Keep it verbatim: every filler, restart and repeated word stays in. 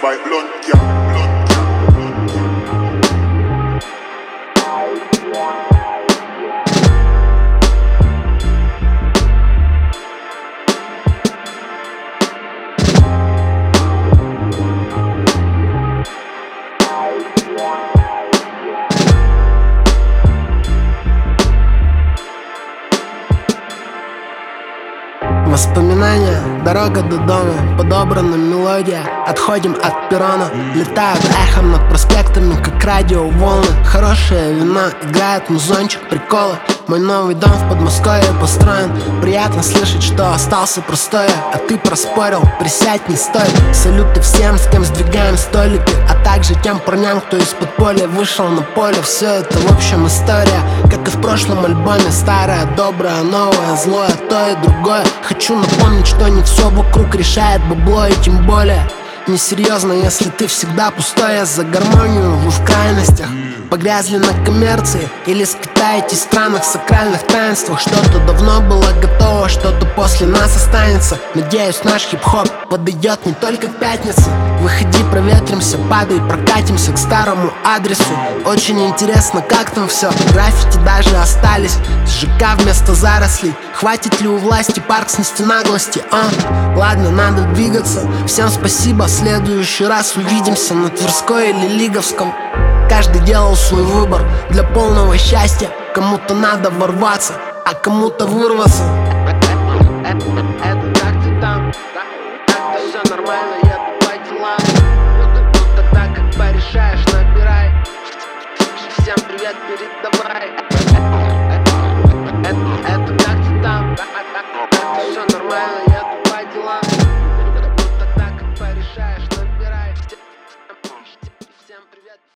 by Blunt, yeah, Blunt, yeah, Blunt, yeah. Воспоминания, дорога до дома, подобрана мелодия. Отходим от перрона, летают эхом над проспектами, как радиоволны. Хорошее вино, играет музончик, приколы. Мой новый дом в Подмосковье построен. Приятно слышать, что остался простое, а ты проспорил, присядь не стой. Салюты всем, с кем сдвигаем столики, а также тем парням, кто из-под поля вышел на поле. Все это в общем история, как и в прошлом альбоме. Старое, доброе, новое, злое, то и другое. Хочу напомнить, что не все вокруг решает бабло, и тем более несерьезно, если ты всегда пустой. Я за гармонию, вы в крайностях погрязли на коммерции или скитаетесь в странах сакральных таинствах. Что-то давно было готово, что-то после нас останется. Надеюсь, наш хип-хоп подойдет не только к пятнице. Выходи, проветримся, падай, прокатимся к старому адресу. Очень интересно, как там все, граффити даже остались, ЖК вместо зарослей. Хватит ли у власти парк снести наглости, а? Ладно, надо двигаться. Всем спасибо, в следующий раз увидимся на Тверской или Лиговском. Каждый делал свой выбор для полного счастья. Кому-то надо ворваться, а кому-то вырваться. Это как ты там? Так-то все нормально, еду по делам. Ну тогда как порешаешь, набирай. Всем привет, передавай.